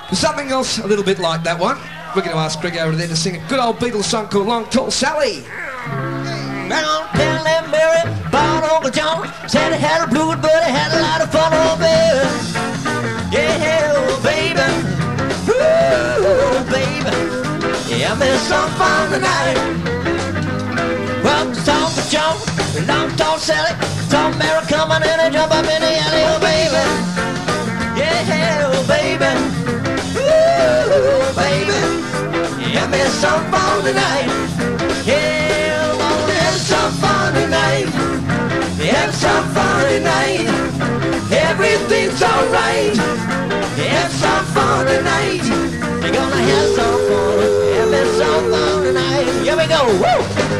Something else a little bit like that one. We're going to ask Greg over there to sing a good old Beatles song called Long Tall Sally. Down Penland Mary, born Uncle John, said he had a blues, but he had a lot of fun, oh baby. Yeah, oh baby, ooh, baby, yeah, I miss some fun tonight. Well, song for John, long tall Sally, saw Mary coming in and jump up in the alley, oh baby. Yeah, oh baby, ooh, baby, yeah, I miss some fun tonight. Yeah, I wanna have some fun tonight. Have some fun tonight. Everything's alright. Have some fun tonight. You're gonna have some fun. Have some fun tonight. Here we go. Woo!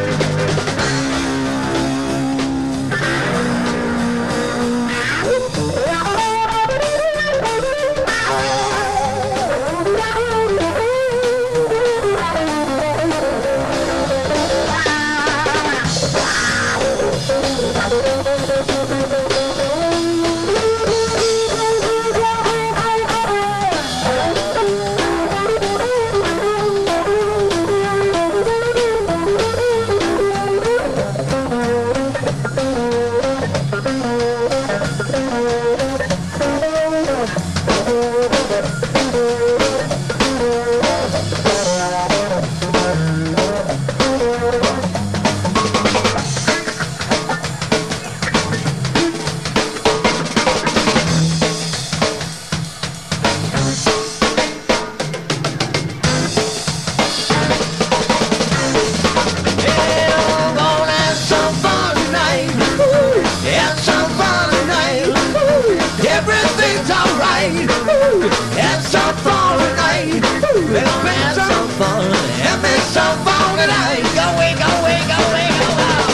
Have some fun tonight. Have some fun. Have some fun tonight. Go away, go away, go away, go out.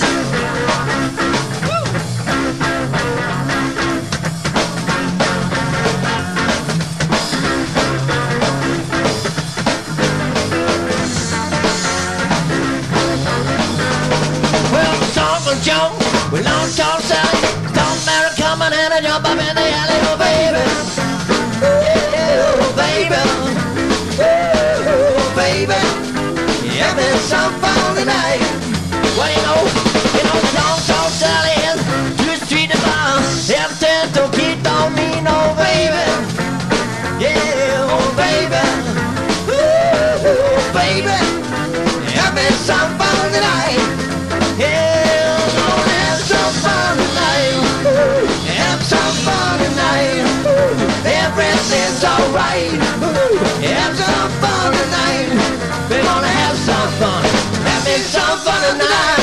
Well, Uncle Joe, we long tall Sally, don't Mary coming in and jump up in the alley, oh baby. Having some fun tonight. Well, you know, long tall Sally is to the street to bar. Everything to keep on me, no baby. Yeah, oh baby. Ooh, baby. Having some fun tonight. Yeah, gonna have some fun tonight. Have some fun tonight. Everything's alright. Have some fun tonight. We're gonna have some fun. Have some fun tonight.